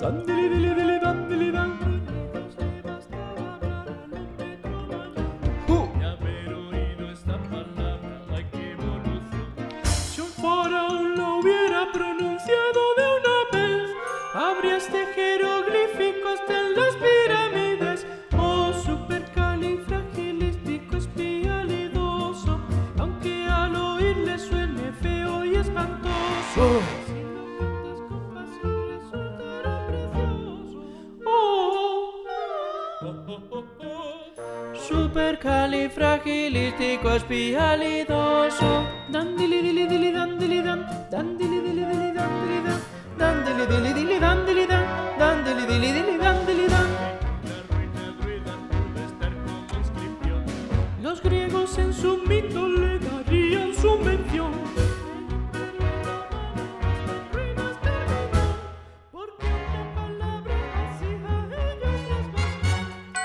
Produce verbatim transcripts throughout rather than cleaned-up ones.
De haber oído esta palabra, ay qué evolución. Si un faraón lo hubiera pronunciado de una vez, habría este jeroglíficos en las pirámides. Oh, supercalifragilisticoespialidoso, aunque al oírle suene feo y espantoso. Oh. Si lo cantas con pasión resultará precioso. Oh, Oh, oh, oh, oh. supercalifragilisticoespialidoso. Dandili dili dili dandili dan, dandili dili dili dandili dan, dandili dili dili dandili dan, dandili dili dili dandili dan. La ruina druida pudo estar como inscripción. Los griegos en su mito le darían su mención. Ruinas terminó, porque una palabra así a ellos les bastó.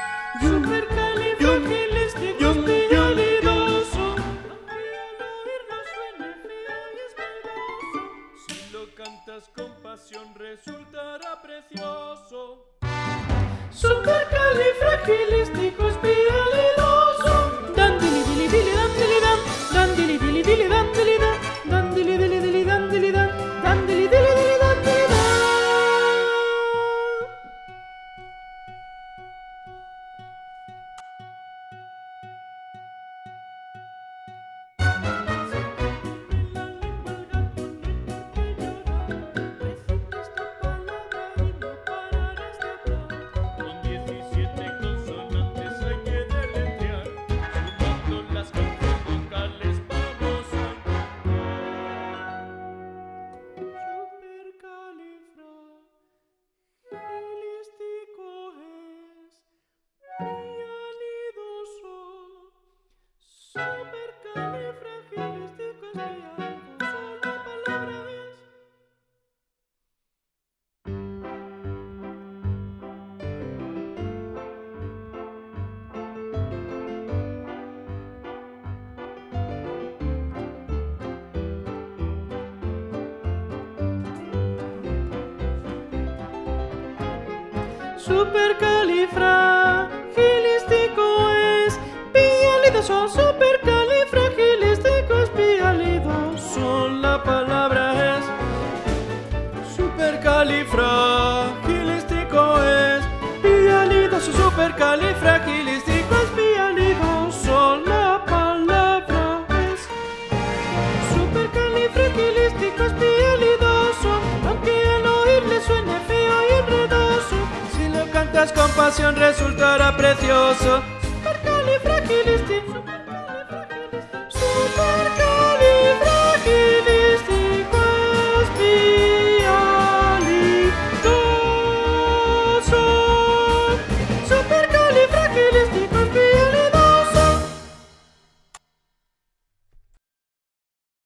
Supercalifragilisticoespialidoso, aunque al oírlo suene feo y espantoso. Si lo cantas con pasión resultará precioso. Supercalifragilisticoespialidoso. Dandili dili dili dandili dan, dandili dili dili dandili dan, dandili dili dili dandili dan, dandili dili dili dandili dan. Con diecisiete consonantes hay que deletrear, sumando las quince vocales vamos a Supercalifragilisticoespialidoso, la palabra es. Supercalifragilisticoespialidoso, supercalifragilisticoespialidoso, la palabra es. Supercalifragilisticoespialidoso, supercalifragilisticoespialidoso, la palabra es. Supercalifragilisticoespialidoso, aunque al oírle suene feo y enredoso. Si lo cantas con pasión resultará precioso. Supercalifragilisticoespialidoso.